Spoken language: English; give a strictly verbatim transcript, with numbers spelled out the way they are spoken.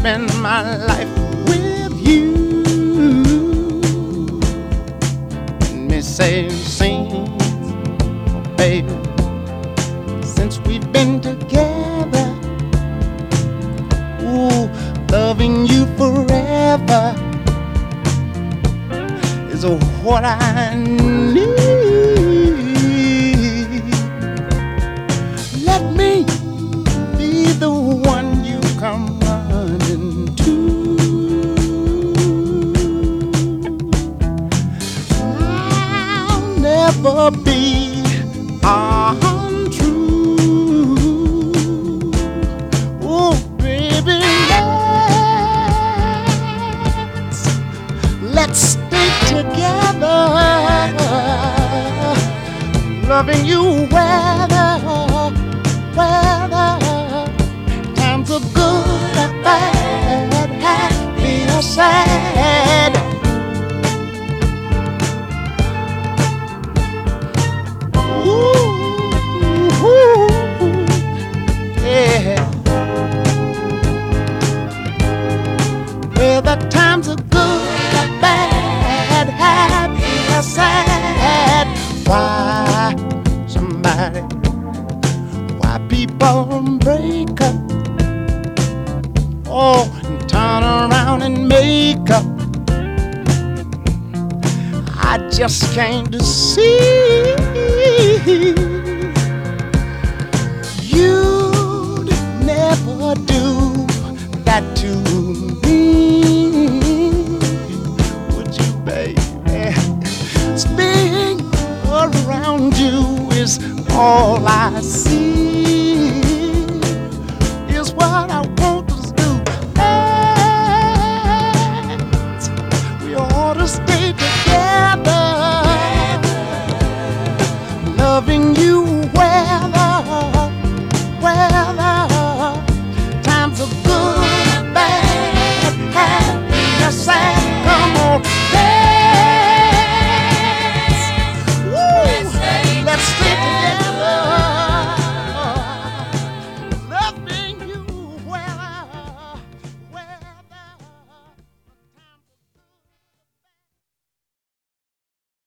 spend my life with you. Let me say, sing, oh baby, since we've been together, ooh, loving you forever is what I need. Let me be the one you come running to. I'll never be untrue. Oh, baby, let's, let's stay together, loving you weather, weather. Times are good or bad, happy or sad. Ooh, ooh, yeah. Whether times are good or bad, happy or sad. Why somebody, why people break up, oh, and turn around and make up? I just came to see you'd never do that to me, would you, baby? Being around you is all I see, is what I want us to do. And we ought to stay together.